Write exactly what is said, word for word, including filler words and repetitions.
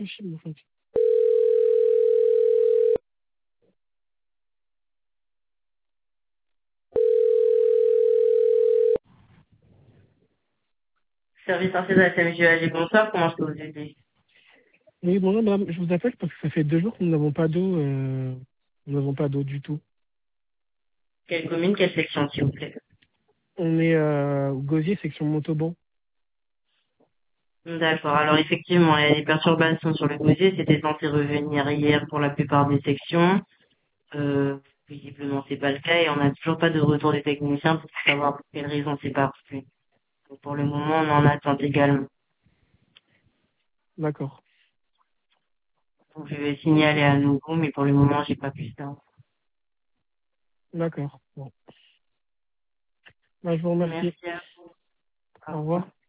Impossible, en fait. Service info de la S M J A G, bonsoir, comment je peux vous aider? Oui, bonjour madame, je vous appelle parce que ça fait deux jours que nous n'avons pas d'eau, euh, nous n'avons pas d'eau du tout. Quelle commune, quelle section, s'il vous plaît? On est euh, au Gosier, section Montauban. D'accord, alors effectivement, il y a des perturbations sur le dossier, c'était censé revenir hier pour la plupart des sections. Euh, visiblement, c'est pas le cas et on n'a toujours pas de retour des techniciens pour savoir pour quelle raison c'est pas reçu. Donc, pour le moment, on en attend également. D'accord, Donc, je vais signaler à nouveau, mais pour le moment, j'ai pas plus d'infos. d'accord. Bon. Bah, je vous remercie. Merci à vous. Au Au revoir. revoir.